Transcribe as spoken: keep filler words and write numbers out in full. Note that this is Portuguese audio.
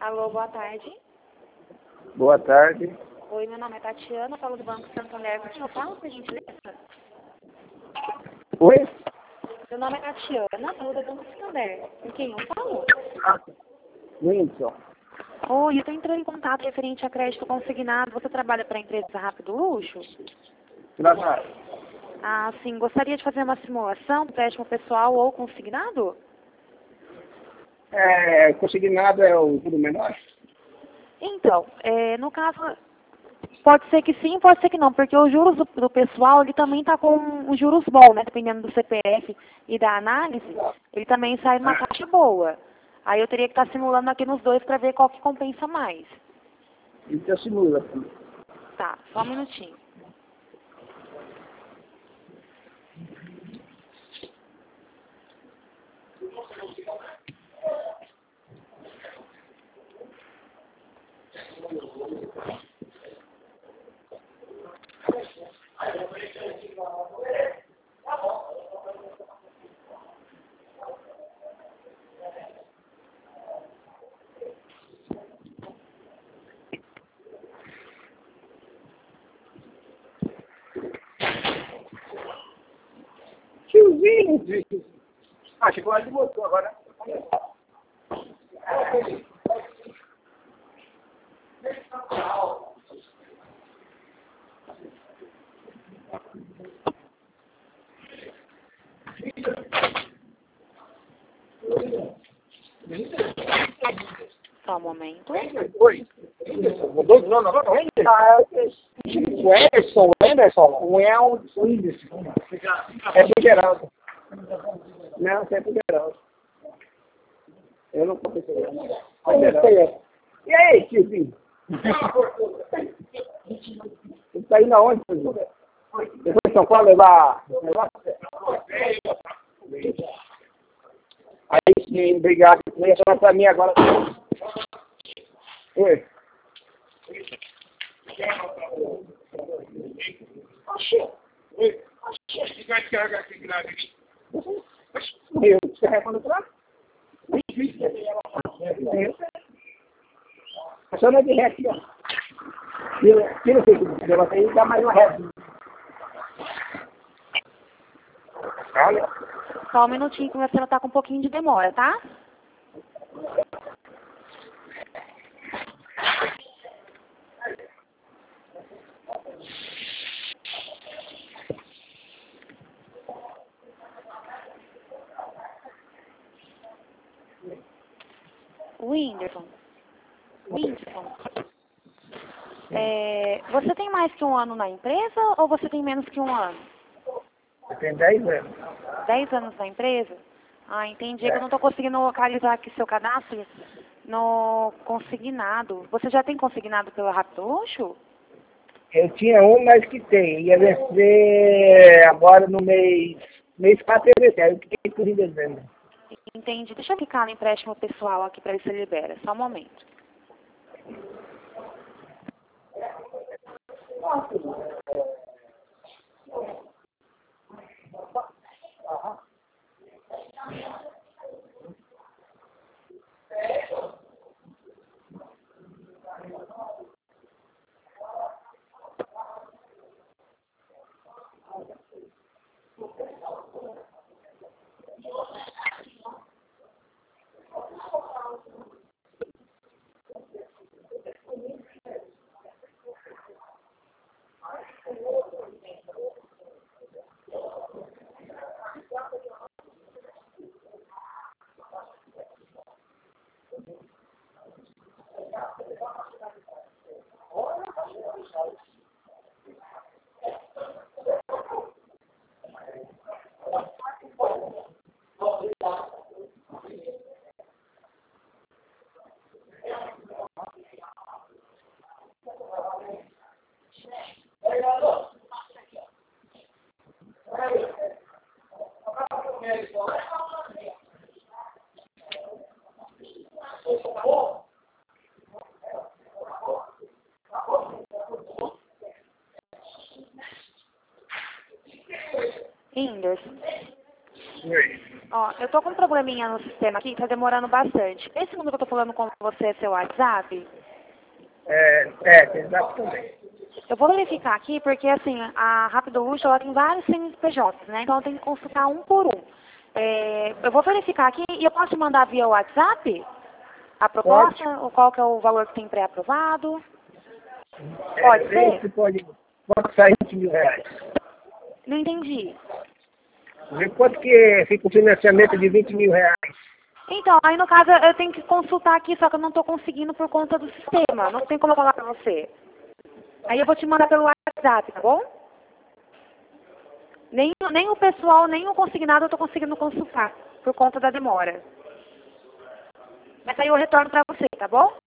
Alô, boa tarde. Boa tarde. Oi, meu nome é Tatiana, falo do Banco Santander. Com quem eu falo, por gentileza? Oi? Meu nome é Tatiana, falo do Banco Santander. Com quem eu falo? Ah, Wilson. Oi, eu estou entrando em contato referente a crédito consignado. Você trabalha para a empresa Rápido Luxo? Trabalho. Ah, sim. Gostaria de fazer uma simulação do empréstimo pessoal ou consignado? É, consignado é o tudo menor? Então, é, no caso, pode ser que sim, pode ser que não, porque os juros do, do pessoal, ele também está com os juros bons, né? Dependendo do C P F e da análise, ele também sai numa taxa boa. Aí eu teria que estar simulando aqui nos dois para ver qual que compensa mais. Então simula. Tá, só um minutinho. Tiozinho. Ah, chegou ali de motor agora. Só um momento. Oi. Mudou de nome agora? Ah, o Anderson, o Anderson, o é o Whindersson. É pro Geraldo. Não, é pro Geraldo. Eu não conheço ele. Geraldo. E aí, tiozinho? Você tá indo aonde, tiozinho? Depois de São Paulo levar... levar... Aí sim, obrigado. Vou chamar pra mim agora. Oi. Oxê. Oi. Oxê. Você vai carregar aqui grave aqui? Eu, você carregando pra lá? A senhora é de ré aqui, ó. Tira, tira o que deu aí e dá mais uma ré. Olha. Só um minutinho que você está com um pouquinho de demora, tá? Whindersson. Whindersson. É, você tem mais que um ano na empresa ou você tem menos que um ano? Eu tenho dez anos. Dez anos na empresa? Ah, entendi. É que eu não estou conseguindo localizar aqui seu cadastro no consignado. Você já tem consignado pela Rápido Luxo? Eu tinha um, mas que tem. Ia vencer agora no mês... Mês quatro ia vencer. Aí eu fiquei por em dezembro. Entendi. Deixa eu clicar no empréstimo pessoal aqui para ver se libera. Só um momento. Whindersson. Oi. Ó, eu tô com um probleminha no sistema aqui, tá demorando bastante. Esse número que eu tô falando com você é seu WhatsApp? É, é, tem zap também. Eu vou verificar aqui, porque assim, a Rápido Luxo, ela tem vários C N P Js, né? Então eu tenho que consultar um por um. É, eu vou verificar aqui e eu posso te mandar via WhatsApp a proposta, Pode. ou qual que é o valor que tem pré-aprovado? Pode É, ser? esse pode, pode sair vinte mil reais. Não entendi. Vê quanto que fica o financiamento de vinte mil reais? Então, aí no caso eu tenho que consultar aqui, só que eu não estou conseguindo por conta do sistema. Não tem como eu falar para você. Aí eu vou te mandar pelo WhatsApp, tá bom? Nem, nem o pessoal, nem o consignado eu estou conseguindo consultar, por conta da demora. Mas aí eu retorno para você, tá bom?